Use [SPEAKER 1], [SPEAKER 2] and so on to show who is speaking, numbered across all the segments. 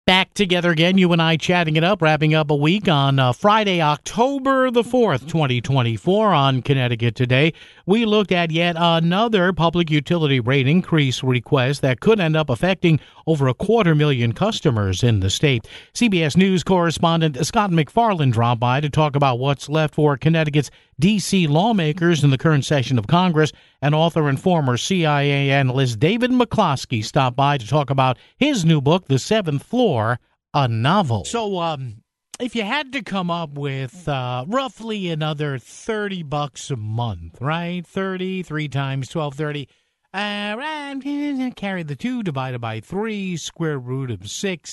[SPEAKER 1] Back together again, you and I chatting it up, wrapping up a week on Friday, October the 4th, 2024 on Connecticut Today. We looked at yet another public utility rate increase request that could end up affecting over 250,000 customers in the state. CBS News correspondent Scott McFarland dropped by to talk about what's left for Connecticut's D.C. lawmakers in the current session of Congress, and author and former CIA analyst David McCloskey stopped by to talk about his new book, The Seventh Floor, a novel. So, if you had to come up with roughly another $30 a month, right? 30, 3 times 12, 30. Carry the 2 divided by 3, square root of 6.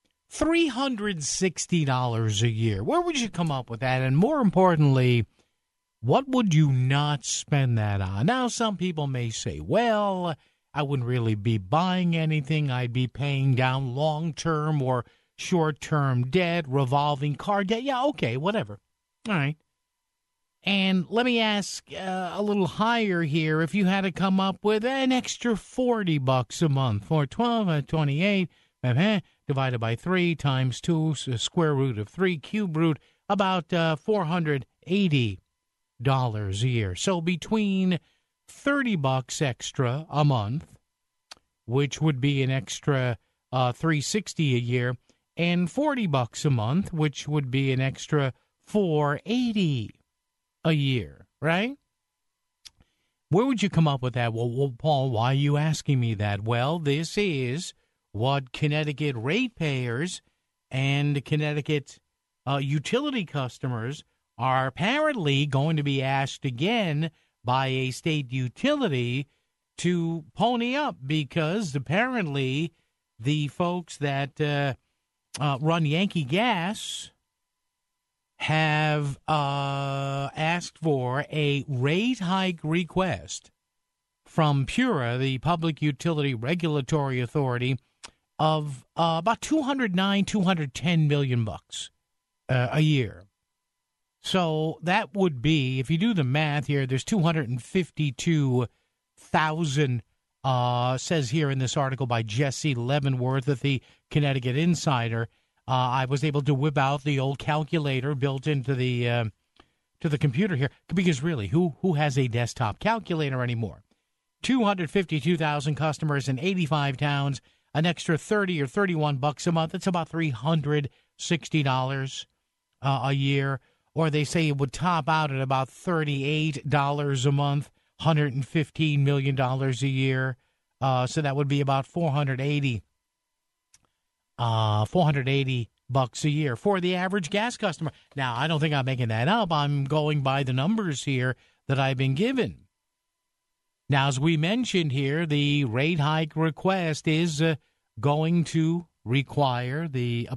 [SPEAKER 1] $360 a year. Where would you come up with that? And more importantly, what would you not spend that on? Now, some people may say, well, I wouldn't really be buying anything. I'd be paying down long-term or short-term debt, revolving car debt. Yeah, okay, whatever. All right. And let me ask a little higher here. If you had to come up with an extra $40 a month for 12, 28, divided by 3 times 2, square root of 3, cube root, about $480 a year. So between $30 extra a month, which would be an extra $360 a year, and $40 a month, which would be an extra $480 a year, right? Where would you come up with that? Well, Paul, why are you asking me that? Well, this is what Connecticut ratepayers and Connecticut utility customers are apparently going to be asked again by a state utility to pony up, because apparently the folks that run Yankee Gas have asked for a rate hike request from PURA, the Public Utility Regulatory Authority, of about $210 million a year. So that would be, if you do the math here, there's 252,000, says here in this article by Jesse Leavenworth of the Connecticut Insider. I was able to whip out the old calculator built into the computer here, because really, who has a desktop calculator anymore? 252,000 customers in 85 towns, an extra $30 or $31 a month. It's about $360 a year. Or they say it would top out at about $38 a month, $115 million a year. So that would be about $480 a year for the average gas customer. Now, I don't think I'm making that up. I'm going by the numbers here that I've been given. Now, as we mentioned here, the rate hike request is going to require the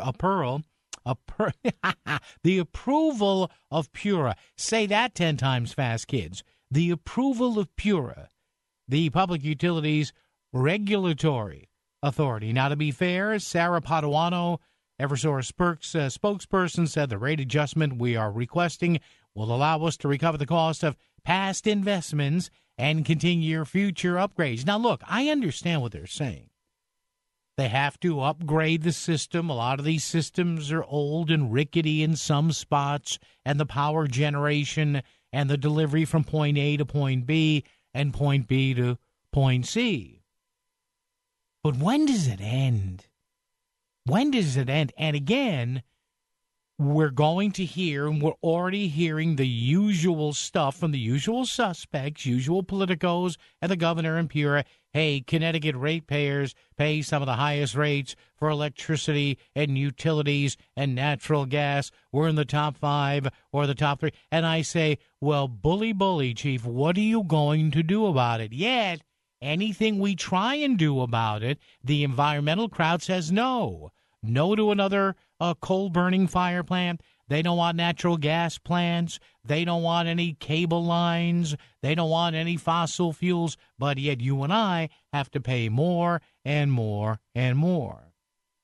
[SPEAKER 1] the approval of PURA. Say that 10 times fast, kids. The approval of PURA, the Public Utilities Regulatory Authority. Now, to be fair, Sarah Paduano, Eversource spokesperson, said the rate adjustment we are requesting will allow us to recover the cost of past investments and continue future upgrades. Now, look, I understand what they're saying. They have to upgrade the system. A lot of these systems are old and rickety in some spots, and the power generation and the delivery from point A to point B and point B to point C. But when does it end? When does it end? And again, we're going to hear, and we're already hearing the usual stuff from the usual suspects, usual politicos, and the governor and PURA. Hey, Connecticut ratepayers pay some of the highest rates for electricity and utilities and natural gas. We're in the top 5 or the top 3. And I say, well, bully, chief, what are you going to do about it? Yet, anything we try and do about it, the environmental crowd says no. No to another coal-burning fire plant. They don't want natural gas plants. They don't want any cable lines. They don't want any fossil fuels. But yet you and I have to pay more and more and more.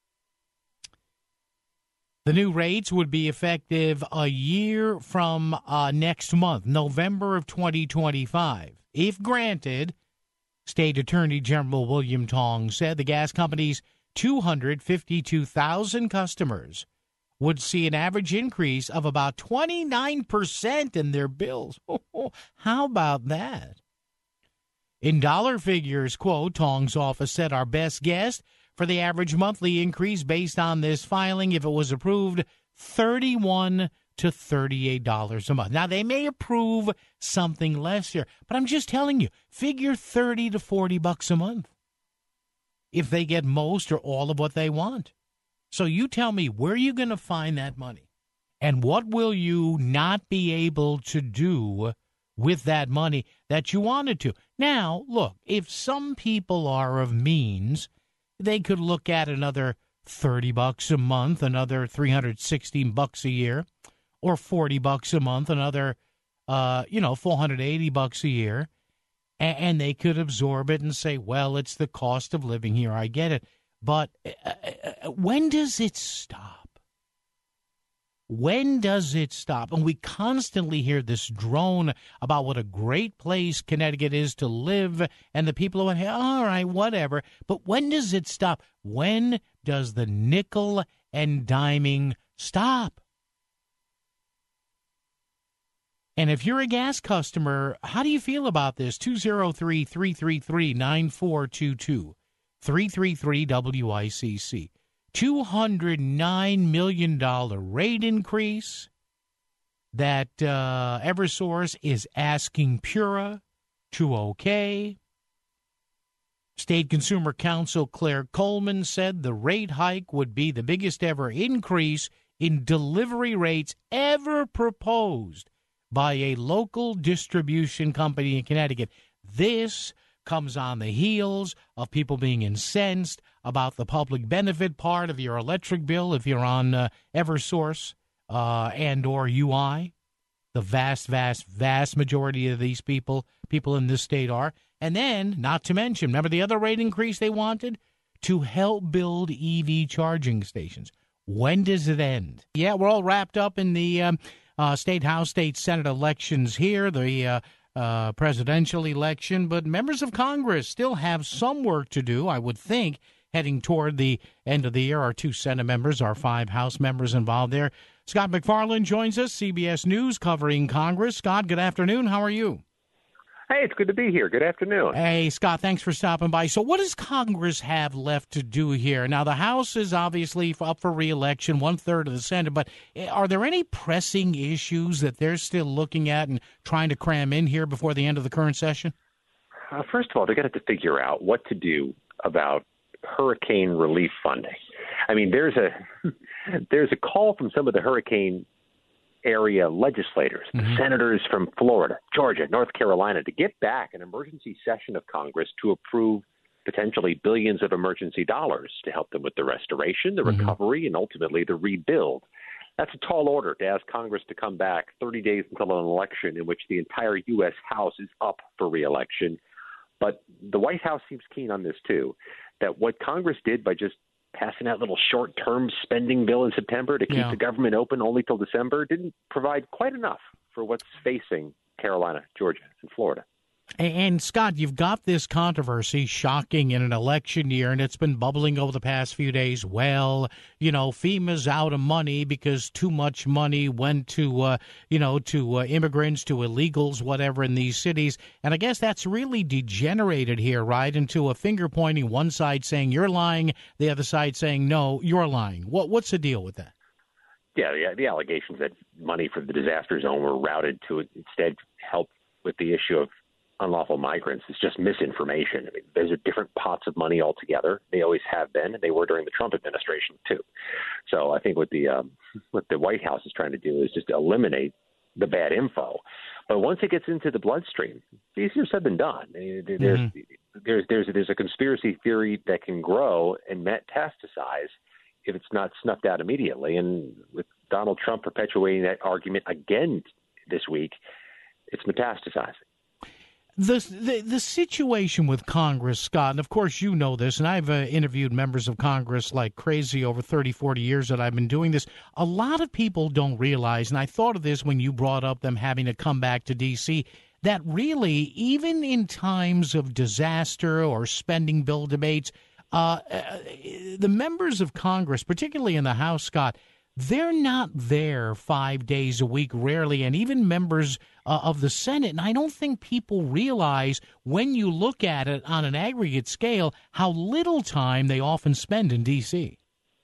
[SPEAKER 1] The new rates would be effective a year from next month, November of 2025. If granted, State Attorney General William Tong said the gas companies 252,000 customers would see an average increase of about 29% in their bills. How about that? In dollar figures, quote, Tong's office said our best guess for the average monthly increase based on this filing, if it was approved, $31 to $38 a month. Now, they may approve something less here, but I'm just telling you, figure $30 to $40 a month if they get most or all of what they want. So you tell me, where are you going to find that money? And what will you not be able to do with that money that you wanted to? Now, look, if some people are of means, they could look at another $30 a month, another $316 a year, or $40 a month, another, $480 a year, and they could absorb it and say, well, it's the cost of living here. I get it. But when does it stop? When does it stop? And we constantly hear this drone about what a great place Connecticut is to live, and the people who say, all right, whatever. But when does it stop? When does the nickel and diming stop? And if you're a gas customer, how do you feel about this? 203-333-9422. 333-WICC. $209 million rate increase that Eversource is asking Pura to okay. State Consumer Counsel Claire Coleman said the rate hike would be the biggest ever increase in delivery rates ever proposed by a local distribution company in Connecticut. This comes on the heels of people being incensed about the public benefit part of your electric bill if you're on Eversource and or UI. The vast majority of these people in this state are. And then, not to mention, remember the other rate increase they wanted? To help build EV charging stations. When does it end? Yeah, we're all wrapped up in the state House, state Senate elections here, the presidential election, but members of Congress still have some work to do, I would think, heading toward the end of the year. Our 2 Senate members, our 5 House members involved there. Scott McFarland joins us, CBS News, covering Congress. Scott, good afternoon. How are you?
[SPEAKER 2] Hey, it's good to be here. Good afternoon.
[SPEAKER 1] Hey, Scott, thanks for stopping by. So what does Congress have left to do here? Now, the House is obviously up for re-election, 1/3 of the Senate, but are there any pressing issues that they're still looking at and trying to cram in here before the end of the current session?
[SPEAKER 2] First of all, they're going to have to figure out what to do about hurricane relief funding. I mean, there's a call from some of the hurricane area legislators, the senators from Florida, Georgia, North Carolina, to get back an emergency session of Congress to approve potentially billions of emergency dollars to help them with the restoration, the recovery, and ultimately the rebuild. That's a tall order to ask Congress to come back 30 days until an election in which the entire U.S. House is up for re-election. But the White House seems keen on this, too, that what Congress did by just passing that little short-term spending bill in September to keep the government open only till December didn't provide quite enough for what's facing Carolina, Georgia, and Florida.
[SPEAKER 1] And, Scott, you've got this controversy shocking in an election year, and it's been bubbling over the past few days. Well, FEMA's out of money because too much money went to immigrants, to illegals, whatever, in these cities. And I guess that's really degenerated here, right, into a finger-pointing, one side saying you're lying, the other side saying, no, you're lying. What's the deal with that?
[SPEAKER 2] Yeah, the allegations that money from the disaster zone were routed to instead help with the issue of unlawful migrants is just misinformation. I mean, those are different pots of money altogether. They always have been, and they were during the Trump administration too. So I think what the White House is trying to do is just eliminate the bad info. But once it gets into the bloodstream, it's easier said than done. There's a conspiracy theory that can grow and metastasize if it's not snuffed out immediately. And with Donald Trump perpetuating that argument again this week, it's metastasizing.
[SPEAKER 1] The situation with Congress, Scott, and of course you know this, and I've interviewed members of Congress like crazy over 30, 40 years that I've been doing this. A lot of people don't realize, and I thought of this when you brought up them having to come back to D.C., that really, even in times of disaster or spending bill debates, The members of Congress, particularly in the House, Scott, they're not there 5 days a week, rarely, and even members of the Senate. And I don't think people realize when you look at it on an aggregate scale how little time they often spend in D.C.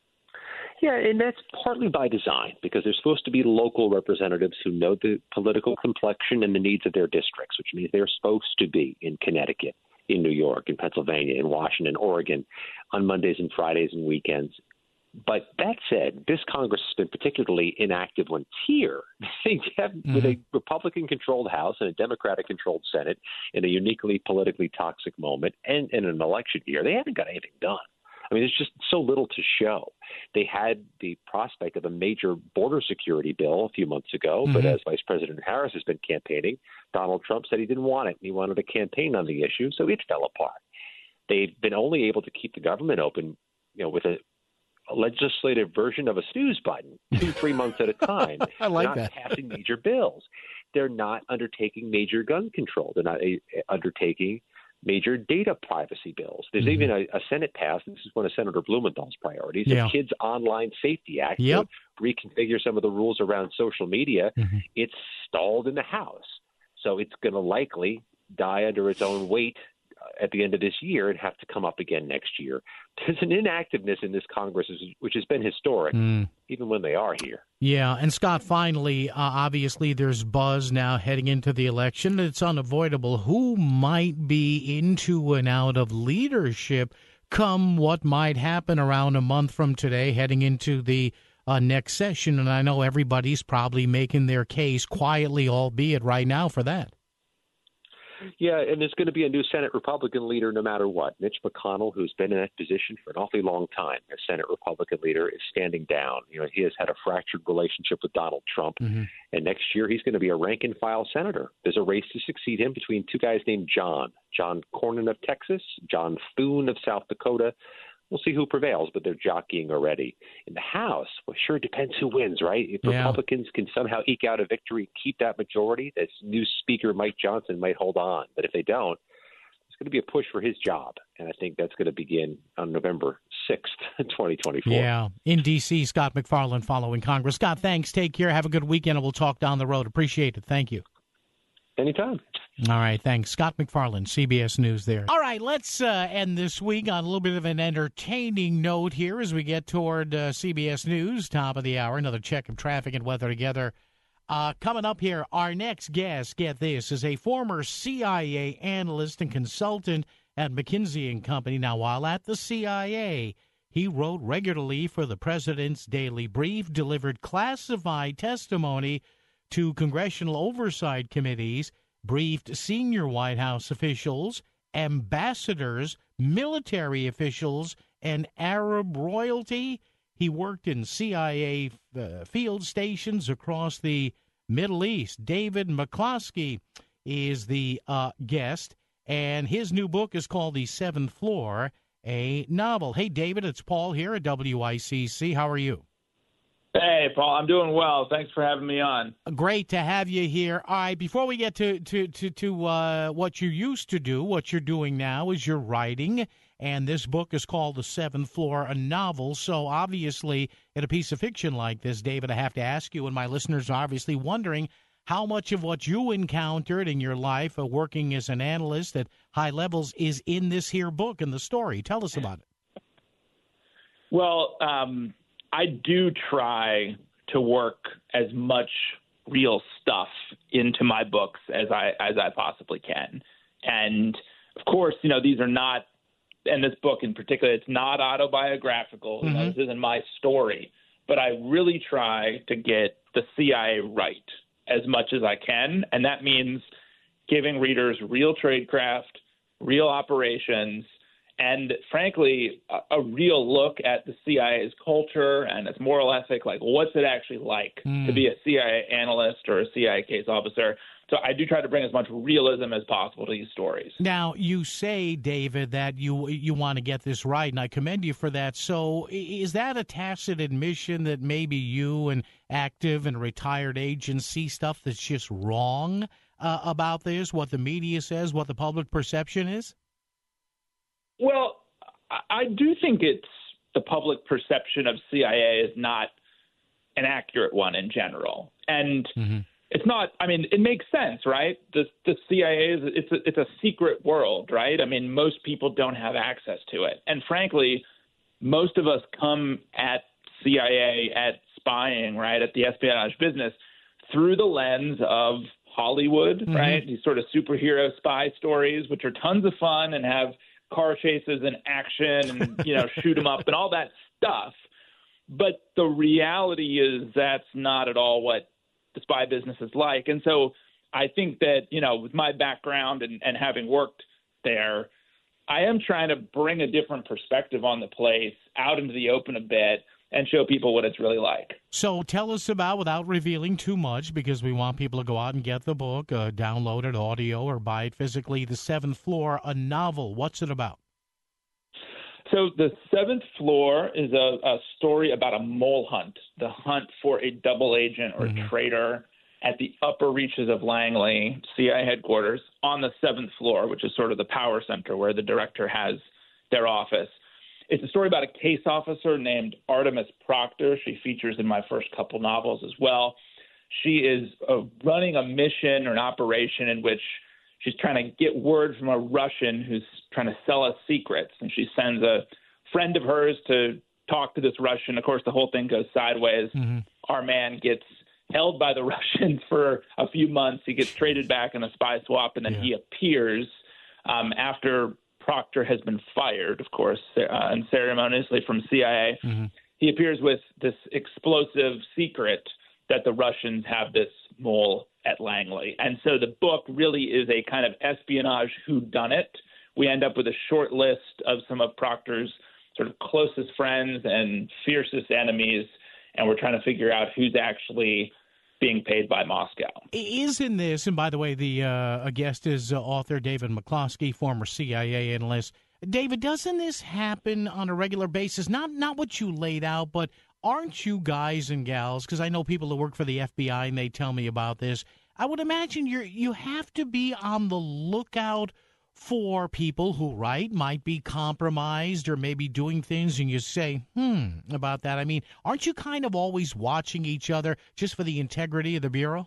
[SPEAKER 2] Yeah, and that's partly by design because they're supposed to be local representatives who know the political complexion and the needs of their districts, which means they're supposed to be in Connecticut, in New York, in Pennsylvania, in Washington, Oregon, on Mondays and Fridays and weekends. But that said, this Congress has been particularly inactive when it's here. With a Republican-controlled House and a Democratic-controlled Senate in a uniquely politically toxic moment and in an election year, they haven't got anything done. I mean, there's just so little to show. They had the prospect of a major border security bill a few months ago, but as Vice President Harris has been campaigning, Donald Trump said he didn't want it. He wanted to campaign on the issue, so it fell apart. They've been only able to keep the government open, with a legislative version of a snooze button 2-3 months at a time.
[SPEAKER 1] I like
[SPEAKER 2] They're not
[SPEAKER 1] that.
[SPEAKER 2] passing major bills. They're not undertaking major gun control. They're not undertaking major data privacy bills. There's even a Senate pass. This is one of Senator Blumenthal's priorities, the Kids Online Safety Act, to reconfigure some of the rules around social media. It's stalled in the House. So it's going to likely die under its own weight at the end of this year and have to come up again next year. There's an inactiveness in this Congress which has been historic, even when they are here.
[SPEAKER 1] Yeah, and Scott, finally, obviously there's buzz now heading into the election. It's unavoidable. Who might be into and out of leadership come what might happen around a month from today, heading into the next session? And I know everybody's probably making their case quietly, albeit right now, for that.
[SPEAKER 2] Yeah, and there's going to be a new Senate Republican leader no matter what. Mitch McConnell, who's been in that position for an awfully long time as Senate Republican leader, is standing down. He has had a fractured relationship with Donald Trump, and next year he's going to be a rank-and-file senator. There's a race to succeed him between two guys named John Cornyn of Texas, John Thune of South Dakota. We'll see who prevails, but they're jockeying already. In the House, well, sure depends who wins, right? If Republicans can somehow eke out a victory and keep that majority, this new Speaker Mike Johnson might hold on. But if they don't, it's going to be a push for his job. And I think that's going to begin on November 6th, 2024.
[SPEAKER 1] Yeah. In D.C., Scott MacFarlane following Congress. Scott, thanks. Take care. Have a good weekend, and we'll talk down the road. Appreciate it. Thank you.
[SPEAKER 2] Anytime.
[SPEAKER 1] All right, thanks. Scott MacFarlane, CBS News there. All right, let's end this week on a little bit of an entertaining note here as we get toward CBS News, top of the hour. Another check of traffic and weather together. Coming up here, our next guest, get this, is a former CIA analyst and consultant at McKinsey & Company. Now, while at the CIA, he wrote regularly for the President's Daily Brief, delivered classified testimony to congressional oversight committees, briefed senior White House officials, ambassadors, military officials, and Arab royalty. He worked in CIA field stations across the Middle East. David McCloskey is the guest, and his new book is called The Seventh Floor, a novel. Hey, David, it's Paul here at WICC. How are you?
[SPEAKER 3] Hey, Paul, I'm doing well. Thanks for having me on.
[SPEAKER 1] Great to have you here. All right, before we get to what you used to do, what you're doing now is you're writing, and this book is called The Seventh Floor, a novel. So obviously, in a piece of fiction like this, David, I have to ask you, and my listeners are obviously wondering, how much of what you encountered in your life working as an analyst at high levels is in this here book and the story? Tell us about it.
[SPEAKER 3] Well, I do try to work as much real stuff into my books as I possibly can. And of course, these are not, and this book in particular, it's not autobiographical. This isn't my story, but I really try to get the CIA right as much as I can. And that means giving readers real tradecraft, real operations, and frankly, a real look at the CIA's culture and its moral ethic, like what's it actually like to be a CIA analyst or a CIA case officer. So I do try to bring as much realism as possible to these stories.
[SPEAKER 1] Now, you say, David, that you want to get this right, and I commend you for that. So is that a tacit admission that maybe you and active and retired agents see stuff that's just wrong about this, what the media says, what the public perception is?
[SPEAKER 3] Well, I do think it's the public perception of CIA is not an accurate one in general. And it's not, I mean, it makes sense, right? The CIA it's a secret world, right? I mean, most people don't have access to it. And frankly, most of us come at CIA, at spying, right, at the espionage business through the lens of Hollywood, right? These sort of superhero spy stories, which are tons of fun and have car chases and action and, you know, shoot 'em up and all that stuff. But the reality is that's not at all what the spy business is like. And so I think that, you know, with my background and having worked there, I am trying to bring a different perspective on the place out into the open a bit and show people what it's really like.
[SPEAKER 1] So tell us about, without revealing too much, because we want people to go out and get the book, download it audio or buy it physically, The Seventh Floor, a novel. What's it about?
[SPEAKER 3] So The Seventh Floor is a story about a mole hunt, the hunt for a double agent or traitor at the upper reaches of Langley, CIA headquarters, on the seventh floor, which is sort of the power center where the director has their office. It's a story about a case officer named Artemis Proctor. She features in my first couple novels as well. She is running a mission or an operation in which she's trying to get word from a Russian who's trying to sell us secrets. And she sends a friend of hers to talk to this Russian. Of course, the whole thing goes sideways. Our man gets held by the Russians for a few months. He gets traded back in a spy swap, and then he appears after Proctor has been fired, of course, unceremoniously from CIA. He appears with this explosive secret that the Russians have this mole at Langley. And so the book really is a kind of espionage whodunit. We end up with a short list of some of Proctor's sort of closest friends and fiercest enemies, and we're trying to figure out who's actually being paid by Moscow.
[SPEAKER 1] Is in this, and by the way, a guest is author David McCloskey, former CIA analyst. David, doesn't this happen on a regular basis? Not what you laid out, but aren't you guys and gals, because I know people that work for the FBI and they tell me about this, I would imagine you have to be on the lookout for people who, right, might be compromised or maybe doing things, and you say, about that. I mean, aren't you kind of always watching each other just for the integrity of the Bureau?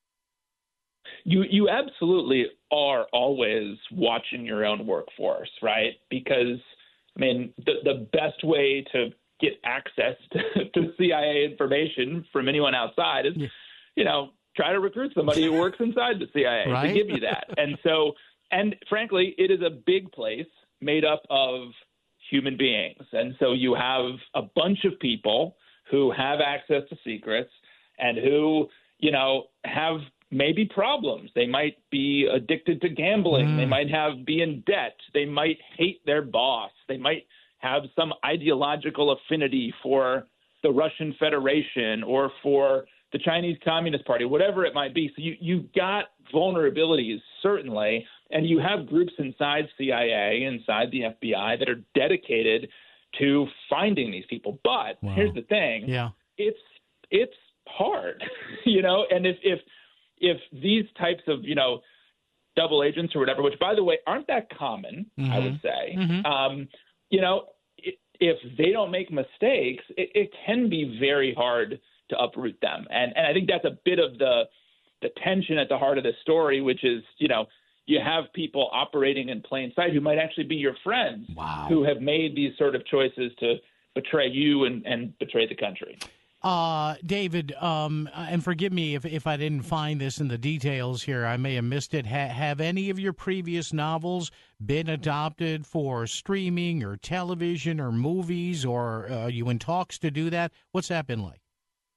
[SPEAKER 3] You absolutely are always watching your own workforce, right? Because, I mean, the best way to get access to CIA information from anyone outside is, you know, try to recruit somebody who works inside the CIA to give you that. And so, and frankly, it is a big place made up of human beings. And so you have a bunch of people who have access to secrets and who, you know, have maybe problems. They might be addicted to gambling. They might be in debt. They might hate their boss. They might have some ideological affinity for the Russian Federation or for the Chinese Communist Party, whatever it might be. So you've got vulnerabilities, certainly, and you have groups inside CIA, inside the FBI, that are dedicated to finding these people. But here's the thing. It's hard, you know, and if these types of, you know, double agents or whatever, which, by the way, aren't that common, I would say, you know, if they don't make mistakes, it can be very hard to uproot them. And I think that's a bit of the tension at the heart of the story, which is, you know, you have people operating in plain sight who might actually be your friends who have made these sort of choices to betray you and betray the country.
[SPEAKER 1] David, and forgive me if I didn't find this in the details here. I may have missed it. Have any of your previous novels been adopted for streaming or television or movies, or are you in talks to do that? What's that been like?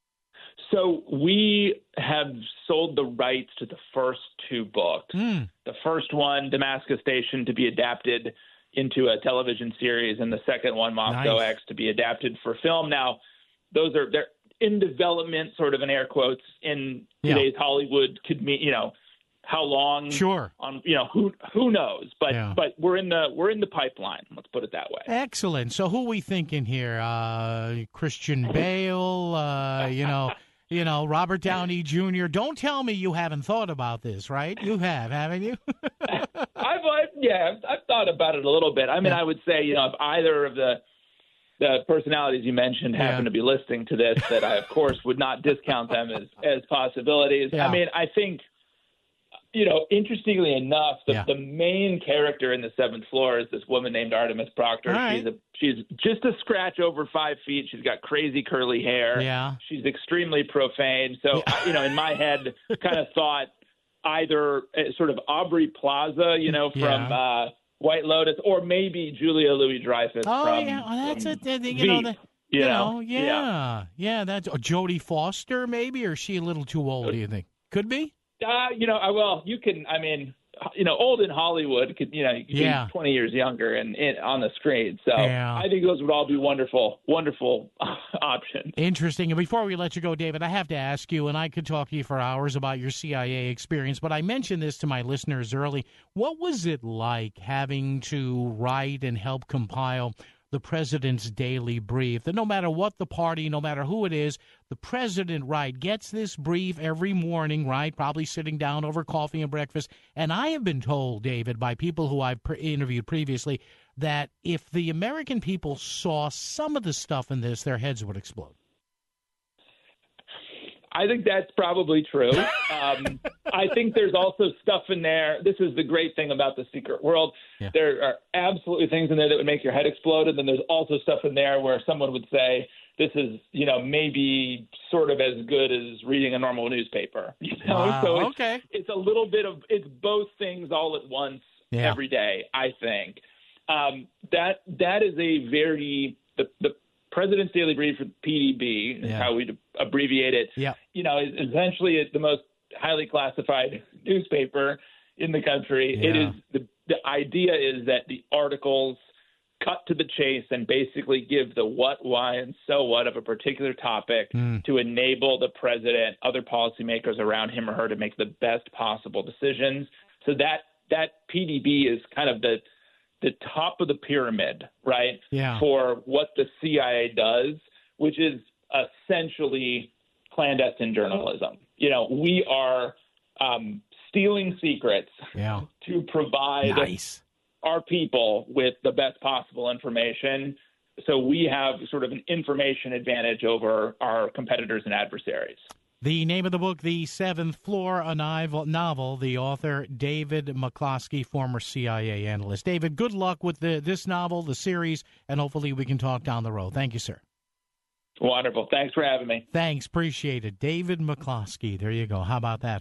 [SPEAKER 3] So we have sold the rights to the first two books. The first one, Damascus Station, to be adapted into a television series, and the second one, Moscow X, to be adapted for film. Now, they're in development, sort of in air quotes, in today's Hollywood. Could mean, you know, how long?
[SPEAKER 1] Sure.
[SPEAKER 3] On, you know, who knows? But we're in the pipeline. Let's put it that way.
[SPEAKER 1] Excellent. So who are we thinking here? Christian Bale. You know, Robert Downey Jr. Don't tell me you haven't thought about this, right? You have, haven't you?
[SPEAKER 3] I've Yeah, I've thought about it a little bit. I mean, I would say, if either of the personalities you mentioned happen to be listening to this, that I, of course, would not discount them as possibilities. Yeah. I mean, I think, interestingly enough, the main character in The Seventh Floor is this woman named Artemis Proctor. Right. She's just a scratch over 5 feet. She's got crazy curly hair. Yeah. She's extremely profane. So, in my head, kind of thought either sort of Aubrey Plaza, from White Lotus, or maybe Julia Louis-Dreyfus.
[SPEAKER 1] Oh,
[SPEAKER 3] from,
[SPEAKER 1] yeah. Well, that's
[SPEAKER 3] it.
[SPEAKER 1] That's Jodie Foster, maybe, or is she a little too old? Do you think could be?
[SPEAKER 3] You can. I mean, old in Hollywood could. You could be 20 years younger and on the screen. So I think those would all be wonderful options.
[SPEAKER 1] Interesting. And before we let you go, David, I have to ask you, and I could talk to you for hours about your CIA experience, but I mentioned this to my listeners early. What was it like having to write and help compile the president's daily brief? That no matter what the party, no matter who it is, the president, gets this brief every morning, probably sitting down over coffee and breakfast. And I have been told, David, by people who I've interviewed previously, that if the American people saw some of the stuff in this, their heads would explode.
[SPEAKER 3] I think that's probably true. I think there's also stuff in there. This is the great thing about the secret world. Yeah. There are absolutely things in there that would make your head explode. And then there's also stuff in there where someone would say, this is, maybe sort of as good as reading a normal newspaper.
[SPEAKER 1] Wow.
[SPEAKER 3] So it's a little bit of, it's both things all at once every day, I think. That is a very, the President's Daily Brief, for PDB, is how we abbreviate it. Yeah. Essentially it's the most highly classified newspaper in the country. Yeah. It is the idea is that the articles cut to the chase and basically give the what, why, and so what of a particular topic to enable the president, other policymakers around him or her to make the best possible decisions. So that PDB is kind of the top of the pyramid, right, for what the CIA does, which is essentially clandestine journalism. We are stealing secrets to provide our people with the best possible information. So we have sort of an information advantage over our competitors and adversaries.
[SPEAKER 1] The name of the book, The Seventh Floor, a novel, the author, David McCloskey, former CIA analyst. David, good luck with this novel, the series, and hopefully we can talk down the road. Thank you, sir.
[SPEAKER 3] Wonderful. Thanks for having me.
[SPEAKER 1] Thanks. Appreciate it. David McCloskey. There you go. How about that?